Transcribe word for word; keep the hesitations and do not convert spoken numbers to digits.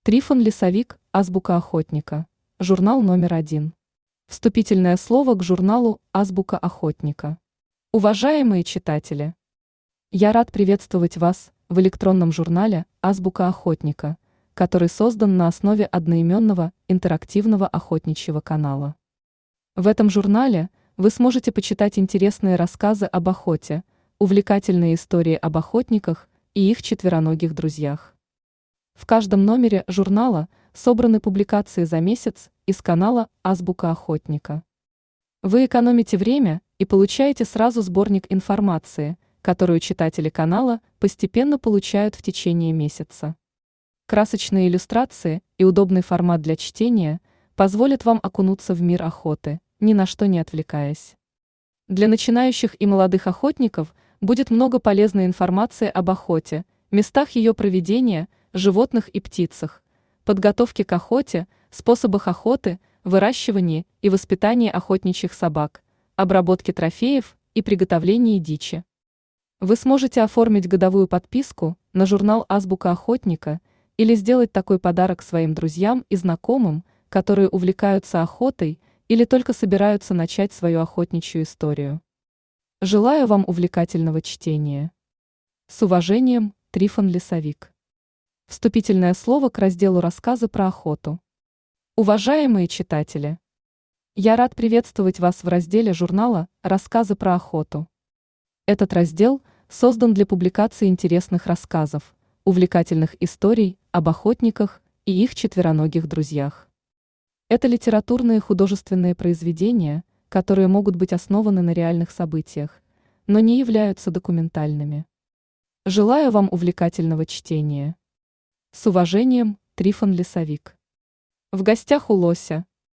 Трифон Лесовик, Азбука охотника. Журнал номер один. Вступительное слово к журналу «Азбука охотника». Уважаемые читатели! Я рад приветствовать вас в электронном журнале «Азбука охотника», который создан на основе одноименного интерактивного охотничьего канала. В этом журнале вы сможете почитать интересные рассказы об охоте, увлекательные истории об охотниках и их четвероногих друзьях. В каждом номере журнала собраны публикации за месяц из канала «Азбука охотника». Вы экономите время и получаете сразу сборник информации, которую читатели канала постепенно получают в течение месяца. Красочные иллюстрации и удобный формат для чтения позволят вам окунуться в мир охоты, ни на что не отвлекаясь. Для начинающих и молодых охотников будет много полезной информации об охоте, местах ее проведения, животных и птицах, подготовке к охоте, способах охоты, выращивании и воспитании охотничьих собак, обработке трофеев и приготовлении дичи. Вы сможете оформить годовую подписку на журнал «Азбука охотника» или сделать такой подарок своим друзьям и знакомым, которые увлекаются охотой или только собираются начать свою охотничью историю. Желаю вам увлекательного чтения. С уважением, Трифон Лесовик. Вступительное слово к разделу «Рассказы про охоту». Уважаемые читатели! Я рад приветствовать вас в разделе журнала «Рассказы про охоту». Этот раздел создан для публикации интересных рассказов, увлекательных историй об охотниках и их четвероногих друзьях. Это литературные и художественные произведения, которые могут быть основаны на реальных событиях, но не являются документальными. Желаю вам увлекательного чтения. С уважением, Трифон Лесовик. В гостях у лося.